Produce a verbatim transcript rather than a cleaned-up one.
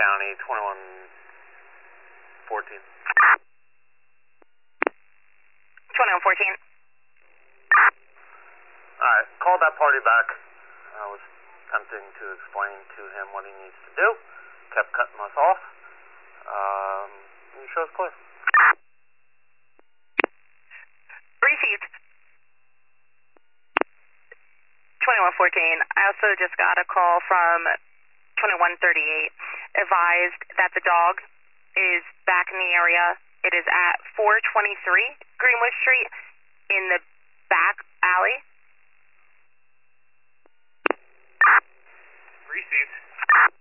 County, twenty-one fourteen. twenty-one fourteen. Alright, called that party back. I was attempting to explain to him what he needs to do. Kept cutting us off. Um, and the show's clear. Received. twenty-one fourteen. I also just got a call from twenty-one thirty-eight. Advised that the dog is back in the area. It is at four twenty-three Greenwood Street in the back alley. Received.